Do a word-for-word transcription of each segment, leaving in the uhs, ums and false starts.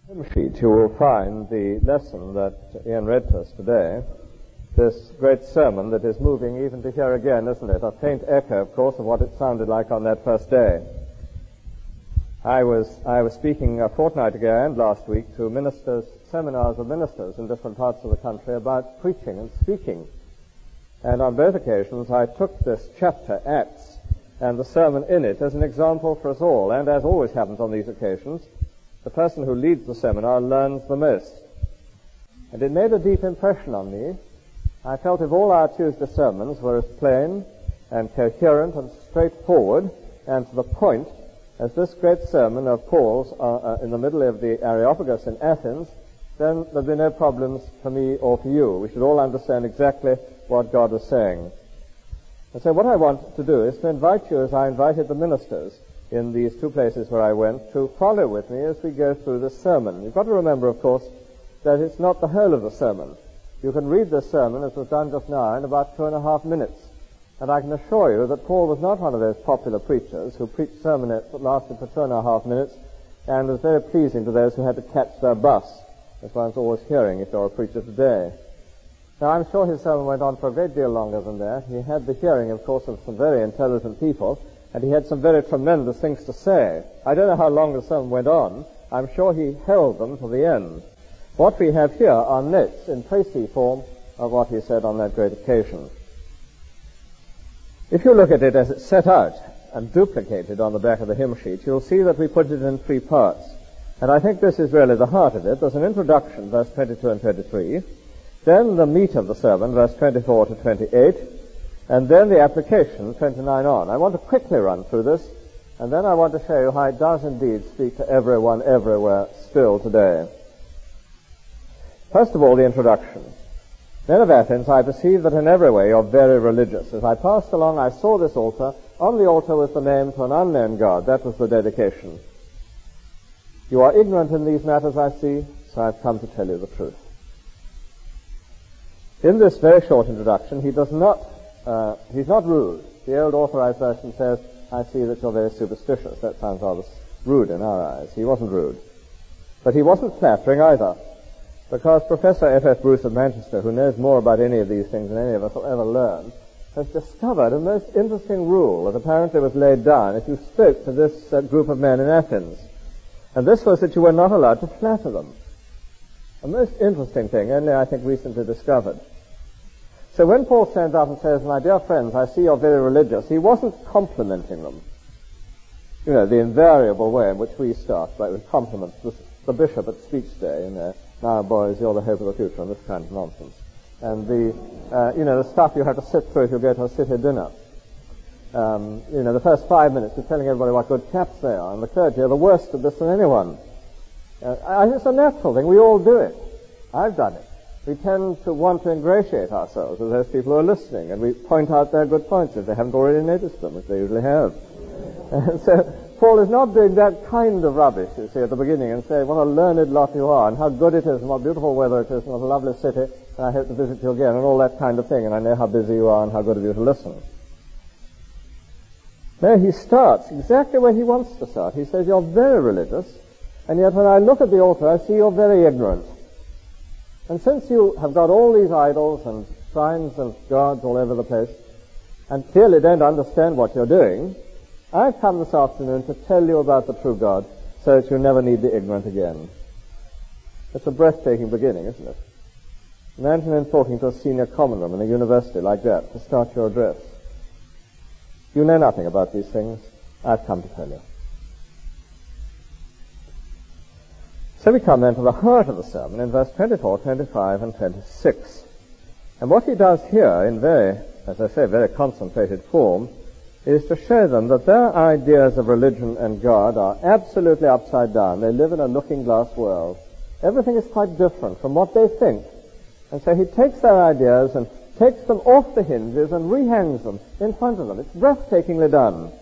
hymn sheet, you will find the lesson that Ian read to us today, this great sermon that is moving even to hear again, isn't it? A faint echo, of course, of what it sounded like on that first day. I was I was speaking a fortnight ago and last week to ministers, seminars of ministers in different parts of the country about preaching and speaking. And on both occasions I took this chapter, Acts, and the sermon in it as an example for us all. And as always happens on these occasions, the person who leads the seminar learns the most. And it made a deep impression on me. I felt if all our Tuesday sermons were as plain and coherent and straightforward and to the point as this great sermon of Paul's uh, uh, in the middle of the Areopagus in Athens, then there'd be no problems for me or for you. We should all understand exactly what God was saying. And so what I want to do is to invite you, as I invited the ministers in these two places where I went, to follow with me as we go through this sermon. You've got to remember, of course, that it's not the whole of the sermon. You can read this sermon, as was done just now, in about two and a half minutes. And I can assure you that Paul was not one of those popular preachers who preached sermonettes that lasted for two and a half minutes and was very pleasing to those who had to catch their bus, as one's always hearing if you're a preacher today. Now, I'm sure his sermon went on for a great deal longer than that. He had the hearing, of course, of some very intelligent people, and he had some very tremendous things to say. I don't know how long the sermon went on. I'm sure he held them to the end. What we have here are notes in précis form of what he said on that great occasion. If you look at it as it's set out and duplicated on the back of the hymn sheet, you'll see that we put it in three parts. And I think this is really the heart of it. There's an introduction, verse twenty-two and twenty-three, then the meat of the sermon, verse twenty-four to twenty-eight, and then the application, twenty-nine on. I want to quickly run through this, and then I want to show you how it does indeed speak to everyone everywhere still today. First of all, the introduction. Men of Athens, I perceive that in every way you're very religious. As I passed along, I saw this altar. On the altar was the name to an unknown God. That was the dedication. You are ignorant in these matters, I see, so I've come to tell you the truth. In this very short introduction, he does not, uh, he's not rude. The old Authorized Version says, I see that you're very superstitious. That sounds rather rude in our eyes. He wasn't rude. But he wasn't flattering either. Because Professor F F Bruce of Manchester, who knows more about any of these things than any of us will ever learn, has discovered a most interesting rule that apparently was laid down if you spoke to this uh, group of men in Athens. And this was that you were not allowed to flatter them. A most interesting thing, only I think recently discovered. So when Paul stands up and says, my dear friends, I see you're very religious, he wasn't complimenting them. You know, the invariable way in which we start, like with compliments, the, the bishop at speech day, you know, now, boys, you're the hope of the future, and this kind of nonsense. And the, uh, you know, the stuff you have to sit through if you go to a city dinner. Um, you know, the first five minutes you're telling everybody what good chaps they are, and the clergy are the worst at this than anyone. Uh, I, it's a natural thing. We all do it. I've done it. We tend to want to ingratiate ourselves with those people who are listening, and we point out their good points if they haven't already noticed them, which they usually have. And so Paul is not doing that kind of rubbish, you see, at the beginning and saying, what a learned lot you are, and how good it is, and what beautiful weather it is, and what a lovely city, and I hope to visit you again, and all that kind of thing, and I know how busy you are and how good of you to listen. No, he starts exactly where he wants to start. He says, you're very religious, and yet when I look at the altar, I see you're very ignorant. And since you have got all these idols and signs of gods all over the place, and clearly don't understand what you're doing, I've come this afternoon to tell you about the true God so that you never need be ignorant again. It's a breathtaking beginning, isn't it? Imagine him talking to a senior common room in a university like that to start your address. You know nothing about these things. I've come to tell you. So we come then to the heart of the sermon in verse twenty-four, twenty-five, and twenty-six. And what he does here in very, as I say, very concentrated form is to show them that their ideas of religion and God are absolutely upside down. They live in a looking-glass world. Everything is quite different from what they think. And so he takes their ideas and takes them off the hinges and rehangs them in front of them. It's breathtakingly done.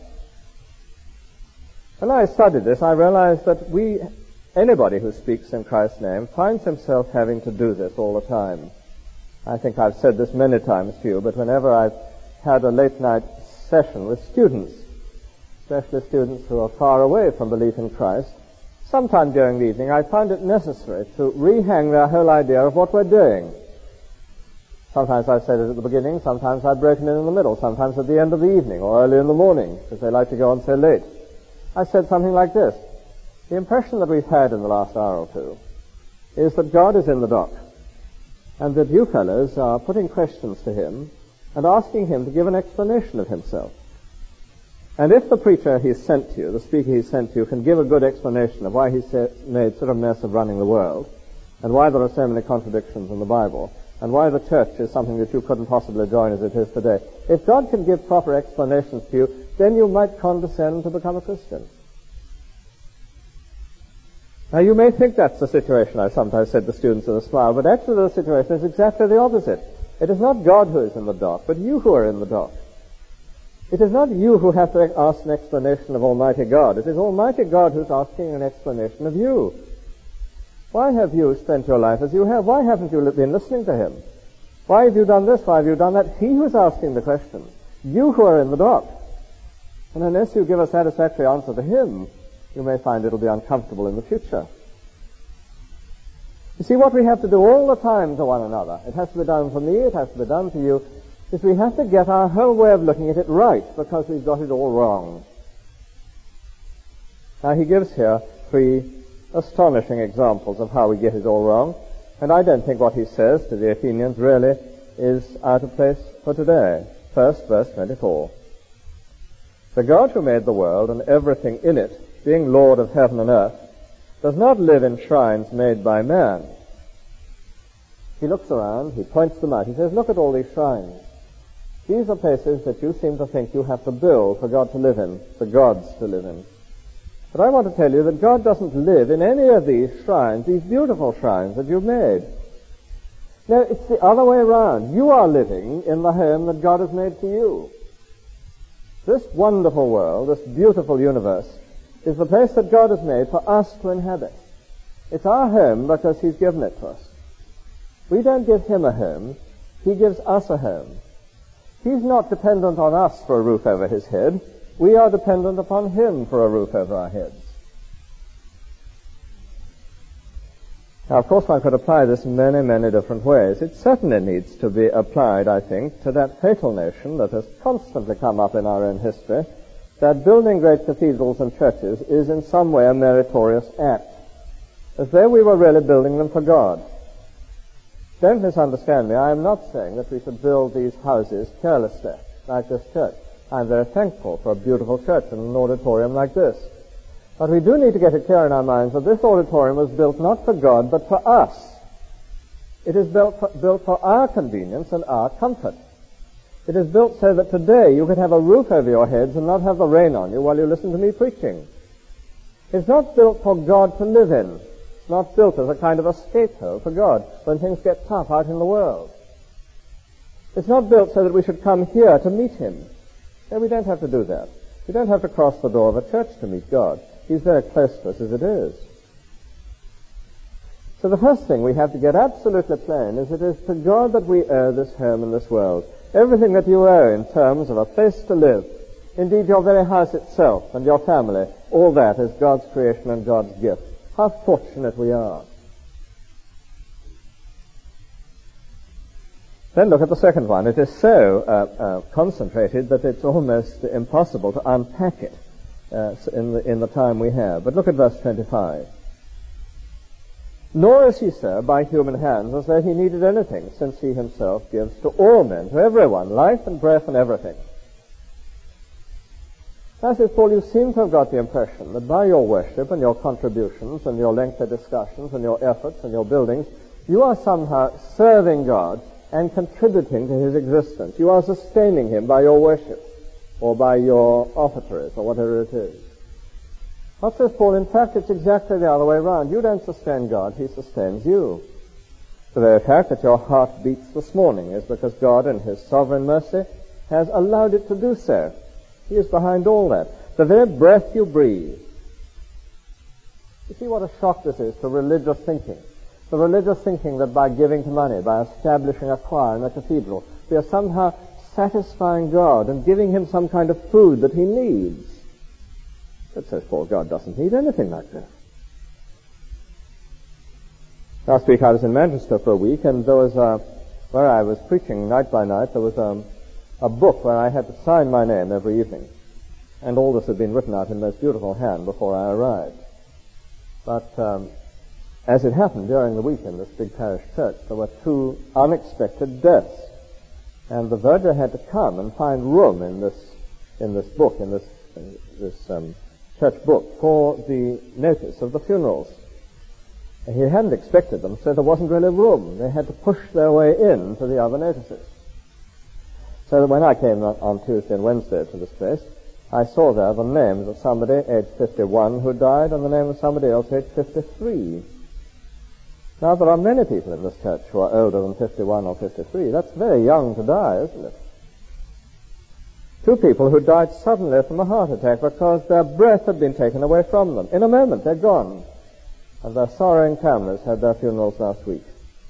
When I studied this, I realized that we, anybody who speaks in Christ's name, finds himself having to do this all the time. I think I've said this many times to you, but whenever I've had a late-night session with students, especially students who are far away from belief in Christ, sometime during the evening I found it necessary to rehang their whole idea of what we're doing. Sometimes I said it at the beginning, sometimes I'd broken in in the middle, sometimes at the end of the evening or early in the morning, because they like to go on so late. I said something like this: the impression that we've had in the last hour or two is that God is in the dock, and that you fellows are putting questions to him and asking him to give an explanation of himself. And if the preacher he's sent to you, the speaker he's sent to you, can give a good explanation of why he's made such a mess of running the world, and why there are so many contradictions in the Bible, and why the church is something that you couldn't possibly join as it is today, if God can give proper explanations to you, then you might condescend to become a Christian. Now, you may think that's the situation, I sometimes said to students with a smile, but actually the situation is exactly the opposite. It is not God who is in the dock, but you who are in the dock. It is not you who have to ask an explanation of Almighty God. It is Almighty God who's asking an explanation of you. Why have you spent your life as you have? Why haven't you been listening to him? Why have you done this? Why have you done that? He who's asking the question. You who are in the dock. And unless you give a satisfactory answer to him, you may find it'll be uncomfortable in the future. You see, what we have to do all the time to one another, it has to be done for me, it has to be done for you, is we have to get our whole way of looking at it right, because we've got it all wrong. Now, he gives here three astonishing examples of how we get it all wrong, and I don't think what he says to the Athenians really is out of place for today. First, verse twenty-four. The God who made the world and everything in it, being Lord of heaven and earth, does not live in shrines made by man. He looks around, he points them out, he says, look at all these shrines. These are places that you seem to think you have to build for God to live in, for gods to live in. But I want to tell you that God doesn't live in any of these shrines, these beautiful shrines that you've made. No, it's the other way around. You are living in the home that God has made for you. This wonderful world, this beautiful universe, is the place that God has made for us to inhabit. It's our home because he's given it to us. We don't give him a home, he gives us a home. He's not dependent on us for a roof over his head. We are dependent upon him for a roof over our heads. Now, of course, one could apply this in many, many different ways. It certainly needs to be applied, I think, to that fatal notion that has constantly come up in our own history, that building great cathedrals and churches is in some way a meritorious act, as though we were really building them for God. Don't misunderstand me. I am not saying that we should build these houses carelessly, like this church. I'm very thankful for a beautiful church and an auditorium like this. But we do need to get it clear in our minds that this auditorium was built not for God, but for us. It is built for, built for our convenience and our comfort. It is built so that today you could have a roof over your heads and not have the rain on you while you listen to me preaching. It's not built for God to live in. It's not built as a kind of a scapegoat for God when things get tough out in the world. It's not built so that we should come here to meet him. No, we don't have to do that. We don't have to cross the door of a church to meet God. He's very close to us as it is. So the first thing we have to get absolutely plain is it is to God that we owe this home and this world. Everything that you owe in terms of a place to live, indeed your very house itself and your family, all that is God's creation and God's gift. How fortunate we are. Then look at the second one. It is so uh, uh, concentrated that it's almost impossible to unpack it uh, in, the, in the time we have. But look at verse twenty-five. Nor is he so by human hands as though he needed anything, since he himself gives to all men, to everyone, life and breath and everything. Now, says Paul, you seem to have got the impression that by your worship and your contributions and your lengthy discussions and your efforts and your buildings, you are somehow serving God and contributing to his existence. You are sustaining him by your worship or by your offertories or whatever it is. What says Paul? In fact, it's exactly the other way around. You don't sustain God, he sustains you. The very fact that your heart beats this morning is because God in his sovereign mercy has allowed it to do so. He is behind all that. The very breath you breathe. You see what a shock this is to religious thinking. The religious thinking that by giving to money, by establishing a choir in a cathedral, we are somehow satisfying God and giving him some kind of food that he needs. But says Paul, God doesn't need anything like that. Last week I was in Manchester for a week, and there was a, where I was preaching night by night, there was a, a book where I had to sign my name every evening. And all this had been written out in most beautiful hand before I arrived. But um, as it happened during the week in this big parish church, there were two unexpected deaths. And the verger had to come and find room in this in this book, in this in this um, church book, for the notice of the funerals. And he hadn't expected them, so there wasn't really room. They had to push their way in to the other notices. So that when I came on Tuesday and Wednesday to this place, I saw there the names of somebody aged fifty-one who died and the name of somebody else aged fifty-three. Now, there are many people in this church who are older than fifty-one or fifty-three. That's very young to die, isn't it? Two people who died suddenly from a heart attack because their breath had been taken away from them. In a moment, they're gone. And their sorrowing families had their funerals last week.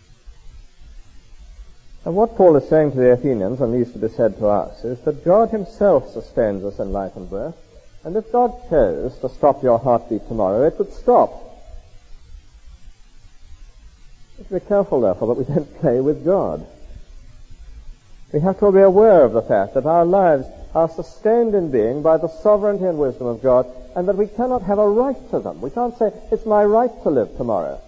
And what Paul is saying to the Athenians, and needs to be said to us, is that God himself sustains us in life and breath. And if God chose to stop your heartbeat tomorrow, it would stop. We have to be careful, therefore, that we don't play with God. We have to be aware of the fact that our lives are sustained in being by the sovereignty and wisdom of God, and that we cannot have a right to them. We can't say, it's my right to live tomorrow.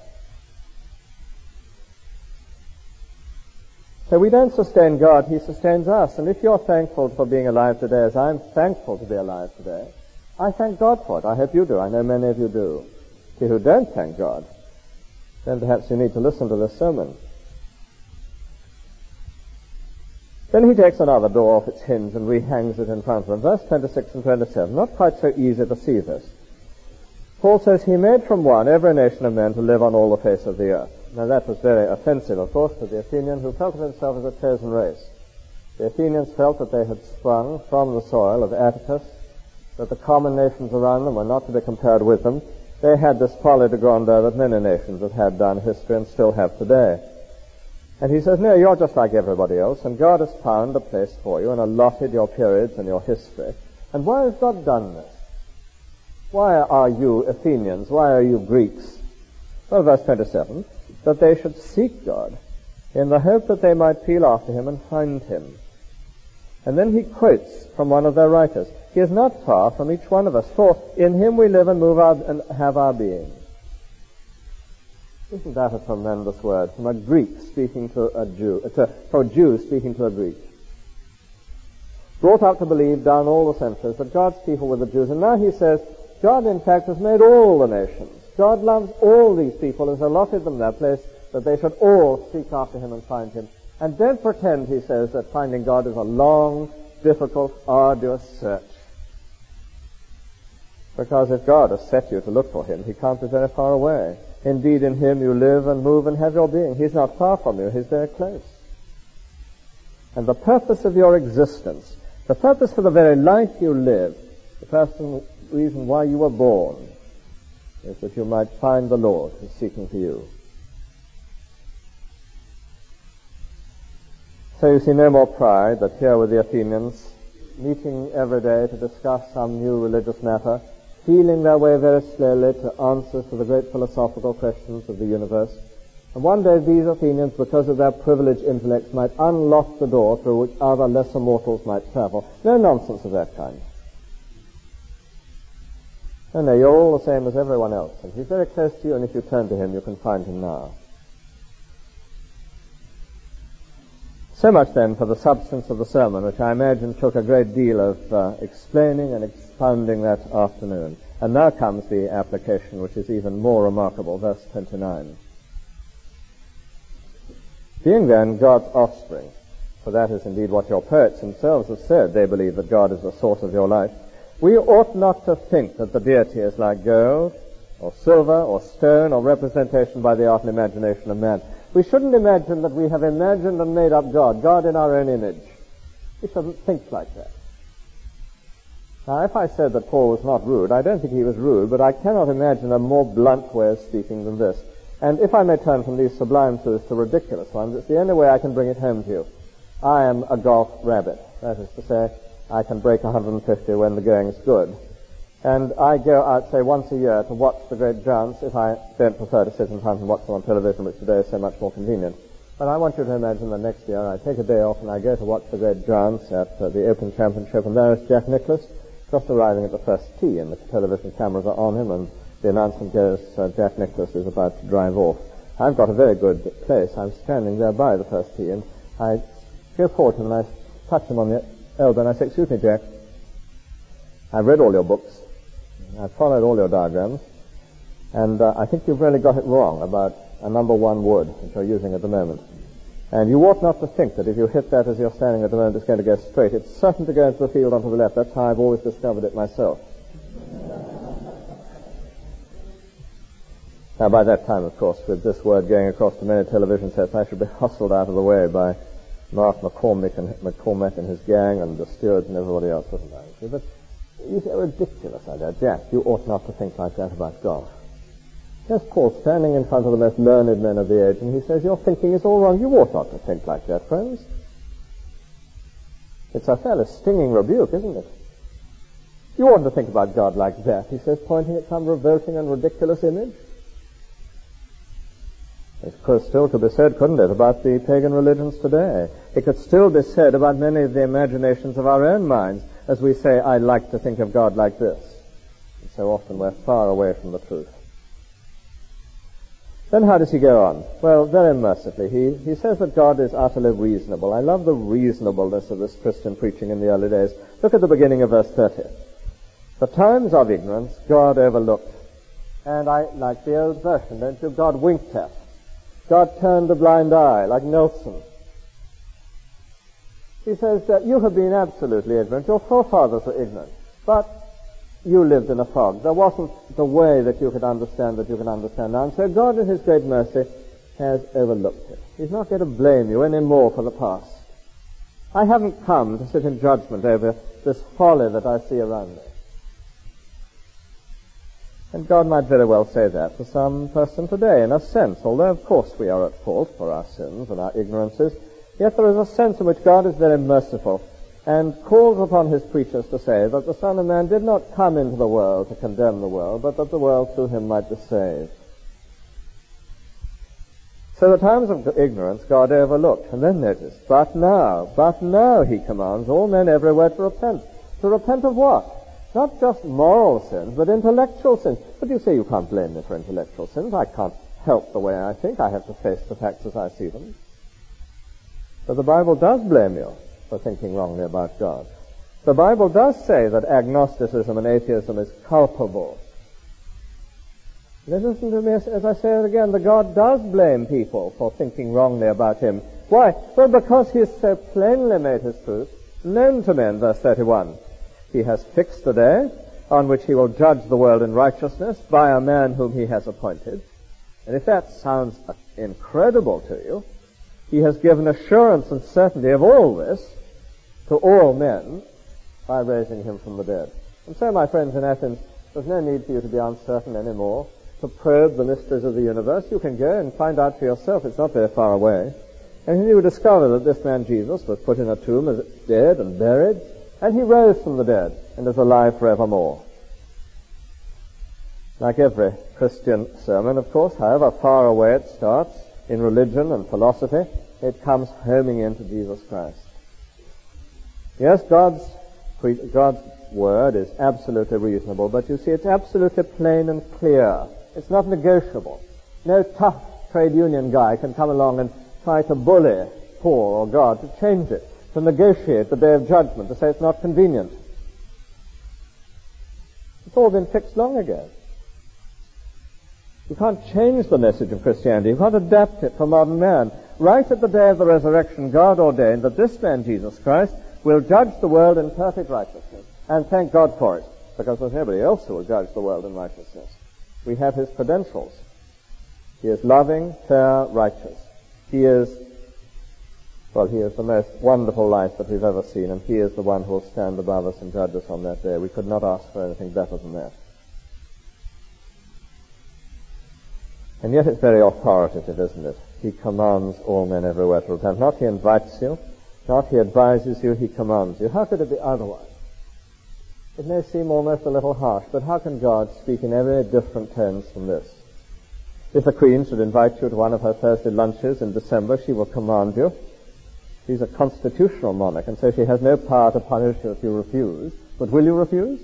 So we don't sustain God, he sustains us. And if you're thankful for being alive today, as I'm thankful to be alive today, I thank God for it. I hope you do. I know many of you do. If you don't thank God, then perhaps you need to listen to this sermon. Then he takes another door off its hinge and rehangs it in front of him. Verse twenty-six and twenty-seven, not quite so easy to see this. Paul says, he made from one every nation of men to live on all the face of the earth. Now that was very offensive, of course, to the Athenian, who felt of himself as a chosen race. The Athenians felt that they had sprung from the soil of Atticus, that the common nations around them were not to be compared with them. They had this folly de grandeur that many nations have had down history and still have today. And he says, no, you're just like everybody else, and God has found a place for you and allotted your periods and your history. And why has God done this? Why are you Athenians? Why are you Greeks? Well, verse twenty-seven, that they should seek God in the hope that they might feel after him and find him. And then he quotes from one of their writers, he is not far from each one of us, for in him we live and move our, and have our being. Isn't that a tremendous word from a Greek speaking to a Jew, to, for a Jew speaking to a Greek? Brought up to believe down all the centuries that God's people were the Jews, and now he says, God in fact has made all the nations. God loves all these people, has allotted them their place, that they should all seek after him and find him. And don't pretend, he says, that finding God is a long, difficult, arduous search. Because if God has set you to look for him, he can't be very far away. Indeed, in him you live and move and have your being. He's not far from you, he's very close. And the purpose of your existence, the purpose for the very life you live, the personal reason why you were born, is that you might find the Lord who's seeking for you. So you see no more pride that here were the Athenians, meeting every day to discuss some new religious matter, feeling their way very slowly to answers to the great philosophical questions of the universe. And one day these Athenians, because of their privileged intellects, might unlock the door through which other lesser mortals might travel. No nonsense of that kind. No, no, you're all the same as everyone else. And he's very close to you, and if you turn to him, you can find him now. So much then for the substance of the sermon, which I imagine took a great deal of uh, explaining and expounding that afternoon. And now comes the application, which is even more remarkable, verse twenty-nine. Being then God's offspring, for that is indeed what your poets themselves have said, they believe that God is the source of your life, we ought not to think that the deity is like gold, or silver, or stone, or representation by the art and imagination of man. We shouldn't imagine that we have imagined and made up God, God in our own image. We shouldn't think like that. Now, if I said that Paul was not rude, I don't think he was rude, but I cannot imagine a more blunt way of speaking than this. And if I may turn from these sublime truths to ridiculous ones, it's the only way I can bring it home to you. I am a golf rabbit. That is to say, I can break one hundred fifty when the going is good. And I go out, say, once a year to watch the great giants, if I don't prefer to sit in front and watch them on television, which today is so much more convenient. But I want you to imagine the next year I take a day off and I go to watch the great giants at uh, the Open Championship, and there is Jack Nicklaus, just arriving at the first tee, and the television cameras are on him, and the announcement goes, uh, Jack Nicklaus is about to drive off. I've got a very good place. I'm standing there by the first tee, and I go forward to him and I touch him on the elbow, and I say, excuse me, Jack, I've read all your books, I've followed all your diagrams, and uh, I think you've really got it wrong about a number one wood which you're using at the moment. And you ought not to think that if you hit that as you're standing at the moment, it's going to go straight. It's certain to go into the field onto the left. That's how I've always discovered it myself. Now, by that time, of course, with this word going across to many television sets, I should be hustled out of the way by Mark McCormick and McCormack and his gang and the stewards and everybody else, wasn't I? But you say, ridiculous idea. Jack, you ought not to think like that about golf. Here's Paul standing in front of the most learned men of the age, and he says, your thinking is all wrong. You ought not to think like that, friends. It's a fairly stinging rebuke, isn't it? You oughtn't to think about God like that, he says, pointing at some revolting and ridiculous image. It could still could be said, couldn't it, about the pagan religions today. It could still be said about many of the imaginations of our own minds, as we say, I like to think of God like this. And so often we're far away from the truth. Then how does he go on? Well, very mercifully, he, he says that God is utterly reasonable. I love the reasonableness of this Christian preaching in the early days. Look at the beginning of verse thirty. The times of ignorance God overlooked. And I like the old version, don't you? God winked at. God turned a blind eye, like Nelson. He says that you have been absolutely ignorant. Your forefathers were ignorant. But you lived in a fog. There wasn't the way that you could understand that you can understand now. And so God, in his great mercy, has overlooked it. He's not going to blame you any more for the past. I haven't come to sit in judgment over this folly that I see around me. And God might very well say that to some person today, in a sense, although of course we are at fault for our sins and our ignorances, yet there is a sense in which God is very merciful and calls upon his preachers to say that the Son of Man did not come into the world to condemn the world, but that the world through him might be saved. So the times of ignorance God overlooked. And then notice, but now, but now he commands all men everywhere to repent. To repent of what? Not just moral sins, but intellectual sins. But you say you can't blame me for intellectual sins. I can't help the way I think. I have to face the facts as I see them. But the Bible does blame you for thinking wrongly about God. The Bible does say that agnosticism and atheism is culpable. Listen to me as, as I say it again, that God does blame people for thinking wrongly about him. Why? Well, because he has so plainly made his truth known to men, verse thirty-one. He has fixed the day on which he will judge the world in righteousness by a man whom he has appointed. And if that sounds incredible to you, he has given assurance and certainty of all this to all men by raising him from the dead. And so, my friends in Athens, there's no need for you to be uncertain anymore, to probe the mysteries of the universe. You can go and find out for yourself. It's not very far away. And you will discover that this man Jesus was put in a tomb as dead and buried, and he rose from the dead and is alive forevermore. Like every Christian sermon, of course, however far away it starts in religion and philosophy, it comes homing into Jesus Christ. Yes, God's, God's word is absolutely reasonable, but you see, it's absolutely plain and clear. It's not negotiable. No tough trade union guy can come along and try to bully Paul or God to change it, to negotiate the day of judgment, to say it's not convenient. It's all been fixed long ago. You can't change the message of Christianity. You can't adapt it for modern man. Right at the day of the resurrection, God ordained that this man, Jesus Christ, will judge the world in perfect righteousness. And thank God for it, because there's nobody else who will judge the world in righteousness. We have his credentials. He is loving, fair, righteous. He is, well, he is the most wonderful life that we've ever seen, and he is the one who will stand above us and judge us on that day. We could not ask for anything better than that. And yet it's very authoritative, isn't it? He commands all men everywhere to repent. Not he invites you, not he advises you, he commands you. How could it be otherwise? It may seem almost a little harsh, but how can God speak in very different tones from this? If the Queen should invite you to one of her Thursday lunches in December, she will command you. She's a constitutional monarch, and so she has no power to punish you if you refuse. But will you refuse?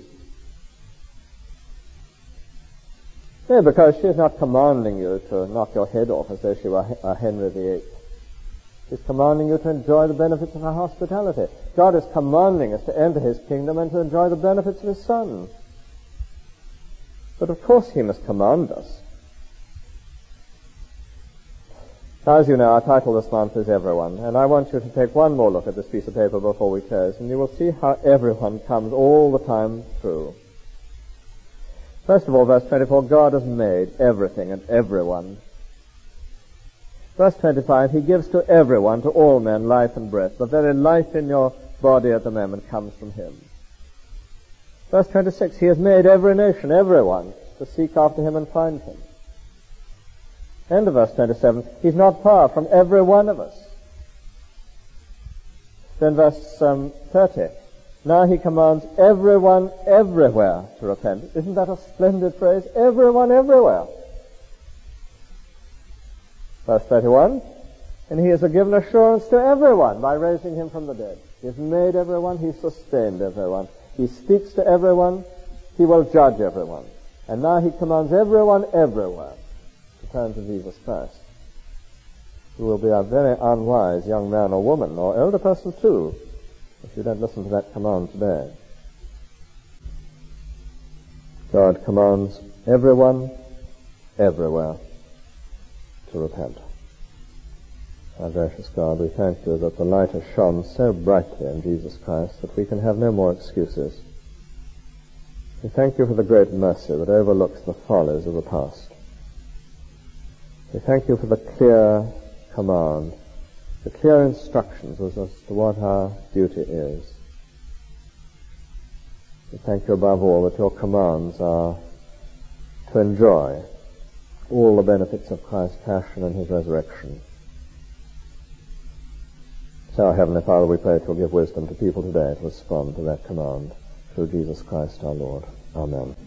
No, because she is not commanding you to knock your head off as though she were a Henry the Eighth. She's commanding you to enjoy the benefits of her hospitality. God is commanding us to enter his kingdom and to enjoy the benefits of his Son. But of course he must command us. Now, as you know, our title this month is Everyone, and I want you to take one more look at this piece of paper before we close, and you will see how everyone comes all the time through. First of all, verse twenty-four, God has made everything and everyone. Verse twenty-five, he gives to everyone, to all men, life and breath. The very life in your body at the moment comes from him. Verse twenty-six, he has made every nation, everyone, to seek after him and find him. End of verse twenty-seven, he's not far from every one of us. Then verse um, thirty, now he commands everyone everywhere to repent. Isn't that a splendid phrase? Everyone everywhere. Verse thirty-one, and he has given assurance to everyone by raising him from the dead. He has made everyone, he sustained everyone. He speaks to everyone, he will judge everyone. And now he commands everyone everywhere to turn to Jesus Christ, who will be a very unwise young man or woman, or elder person too, if you don't listen to that command today. God commands everyone everywhere to repent. Our gracious God, we thank you that the light has shone so brightly in Jesus Christ that we can have no more excuses. We thank you for the great mercy that overlooks the follies of the past. We thank you for the clear command, the clear instructions as to what our duty is. We thank you above all that your commands are to enjoy all the benefits of Christ's passion and his resurrection. So, our Heavenly Father, we pray that you'll give wisdom to people today to respond to that command through Jesus Christ our Lord. Amen.